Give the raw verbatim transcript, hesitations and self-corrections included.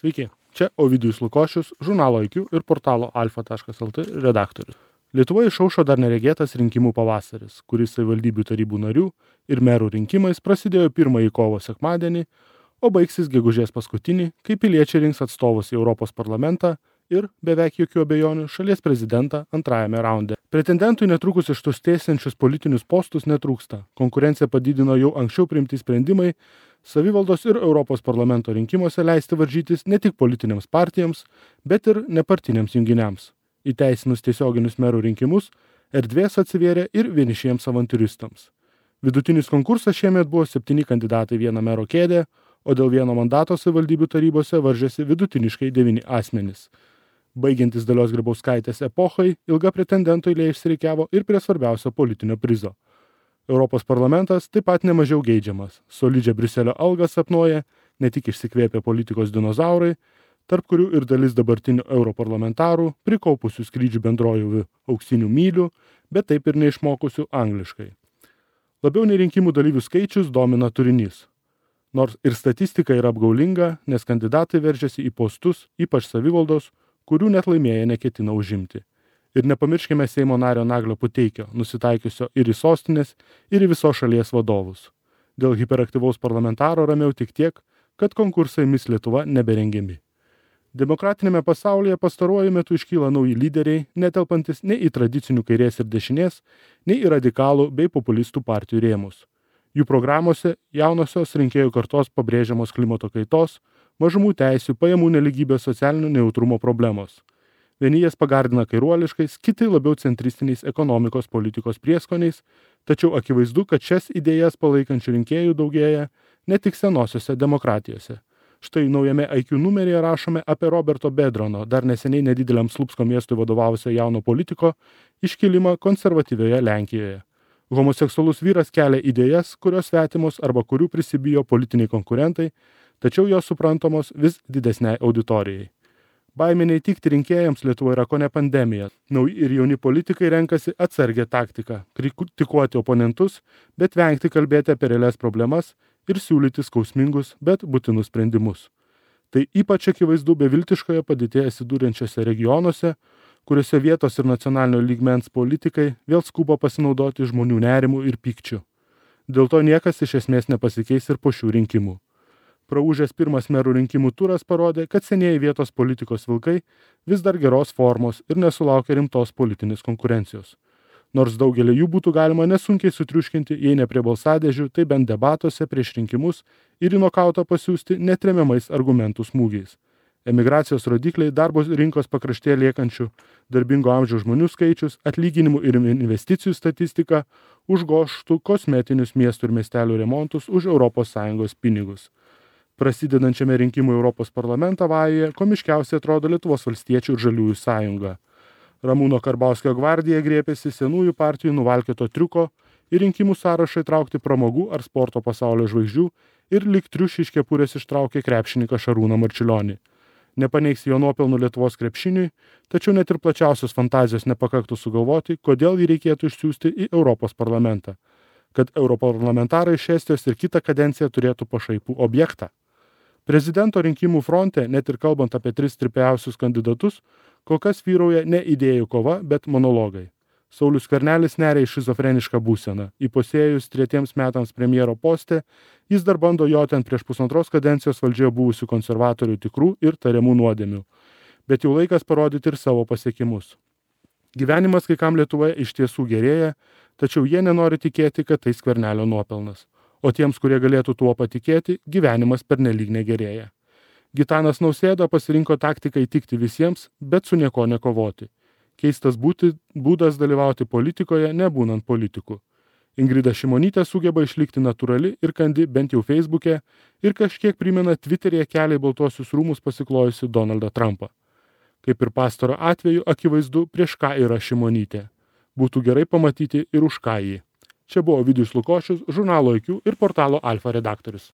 Sveiki, čia Ovidijus Lukošius, žurnalo I Q ir portalo alfa taškas el t redaktorius. Lietuvoje išaušo dar neregėtas rinkimų pavasaris, kuris savivaldybių tarybų narių ir merų rinkimais prasidėjo pirmąjį kovo sekmadienį, o baigsis gegužės paskutinį, kai piliečiai rinks atstovus į Europos parlamentą ir, beveik jokių abejonių, šalies prezidentą antrajame raunde. Pretendentų netrukus ištuštėsiančius politinius postus netrūksta. Konkurenciją padidino jau anksčiau priimti sprendimai savivaldos ir Europos parlamento rinkimuose leisti varžytis ne tik politinėms partijoms, bet ir nepartiniams junginiams. Įteisinus tiesioginius merų rinkimus, erdvės atsivėrė ir vienišiems avantiūristams. Vidutinis konkursas šiemet buvo septyni kandidatai vieną mero kėdę, o dėl vieno mandato savivaldybių tarybose varžėsi vidutiniškai devyni asmenys. Baigiantis Dalios Grybauskaitės epochai, ilga pretendentų eilė išsirikiavo ir prie svarbiausio politinio prizo. Europos parlamentas taip pat nemažiau geidžiamas. Solidžią Briuselio algą sapnuoja ne tik išsikvėpę politikos dinozaurai, tarp kurių ir dalis dabartinių europarlamentarų, prikaupusių skrydžių bendrojovių auksinių mylių, bet taip ir neišmokusių angliškai. Labiau nei rinkimų dalyvių skaičius domina turinys. Nors ir statistika yra apgaulinga, nes kandidatai veržiasi į postus, ypač savivaldos, kurių net laimėję neketina užimti. Ir nepamirškime Seimo nario Naglio Puteikio, nusitaikiusio ir į sostinės, ir į visos šalies vadovus. Dėl hiperaktyvaus parlamentaro ramiau tik tiek, kad konkursai Miss Lietuva neberengiami. Demokratinėme pasaulyje pastaruoju metu iškyla nauji lyderiai, netelpantis nei į tradicinių kairės ir dešinės, nei į radikalų bei populistų partijų rėmus. Jų programuose jaunosios rinkėjų kartos pabrėžiamos klimato kaitos, mažumų teisių, pajamų nelygybės, socialinio nejautrumo problemos. Vieni jas pagardina kairuoliškais, kiti labiau centristiniais ekonomikos politikos prieskoniais, tačiau akivaizdu, kad šias idėjas palaikančių rinkėjų daugėja ne tik senosiose demokratijose. Štai naujame I Q numeryje rašome apie Roberto Bedrono, dar neseniai nedideliam Slupsko miestui vadovavusio jauno politiko, iškilimą konservatyvioje Lenkijoje. Homoseksualus vyras kelia idėjas, kurios svetimos arba kurių prisibijo politiniai konkurentai, tačiau jos suprantamos vis didesniai auditorijai. Baimė neįtikti rinkėjams Lietuvoje yra kone pandemija. Nauji ir jauni politikai renkasi atsargią taktiką – kritikuoti oponentus, bet vengti kalbėti apie realias problemas ir siūlyti skausmingus, bet būtinus sprendimus. Tai ypač akivaizdu beviltiškoje padėtėje atsidūrenčiose regionuose, kuriuose vietos ir nacionalinio lygmens politikai vėl skuba pasinaudoti žmonių nerimu ir pykčiu. Dėl to niekas iš esmės nepasikeis ir po šių rinkimų. Praūžęs pirmas merų rinkimų turas parodė, kad senieji vietos politikos vilkai vis dar geros formos ir nesulaukia rimtos politinės konkurencijos. Nors daugelį jų būtų galima nesunkiai sutriuškinti, jei ne prie balsadėžių, tai bent debatuose prieš rinkimus ir į nokautą pasiųsti netremiamais argumentų smūgiais. Emigracijos rodikliai, darbo rinkos pakraštėje liekančių darbingo amžiaus žmonių skaičius, atlyginimų ir investicijų statistika užgožtų kosmetinius miestų ir miestelių remontus už Europos Sąjungos pinigus. Prasidedančiame rinkimų Europos parlamentą vajuje komiškiausiai atrodo Lietuvos valstiečių ir žaliųjų sąjunga. Ramūno Karbauskio gvardija griepėsi senųjų partijų nuvalkėto triuko ir rinkimų sąrašą įtraukti pramogų ar sporto pasaulio žvaigždžių ir lyg triušį iš kepurės ištraukė krepšininką Šarūną Marčiulionį. Nepaneigs jo nuopelnų Lietuvos krepšiniui, tačiau net ir plačiausios fantazijos nepakaktų sugalvoti, kodėl jį reikėtų išsiųsti į Europos parlamentą. Kad europarlamentarai iš Estijos ir kitą kadenciją turėtų pašaipų objektą. Prezidento rinkimų fronte, net ir kalbant apie tris tripiausius kandidatus, kol kas vyrauja ne idėjų kova, bet monologai. Saulius Skvernelis neria į šizofrenišką būseną. Įpusėjus tretiems metams premjero poste, jis dar bando joti ant prieš pusantros kadencijos valdžioje buvusių konservatorių tikrų ir tariamų nuodėmių. Bet jau laikas parodyti ir savo pasiekimus. Gyvenimas kai kam Lietuvoje iš tiesų gerėja, tačiau jie nenori tikėti, kad tai Skvernelio nuopelnas. O tiems, kurie galėtų tuo patikėti, gyvenimas pernelyg negerėja. Gitanas Nausėda pasirinko taktiką įtikti visiems, bet su nieko nekovoti. Keistas būti, būdas dalyvauti politikoje, nebūnant politikų. Ingrida Šimonytė sugeba išlikti natūrali ir kandi bent jau Facebook'e ir kažkiek primena Twitter'e kelią į Baltuosius rūmus pasiklojusi Donaldą Trumpą. Kaip ir pastaro atveju, akivaizdu, prieš ką yra Šimonytė. Būtų gerai pamatyti ir už ką jį. Čia buvo Ovidijus Lukošius, žurnalo I Q ir portalo Alfa redaktorius.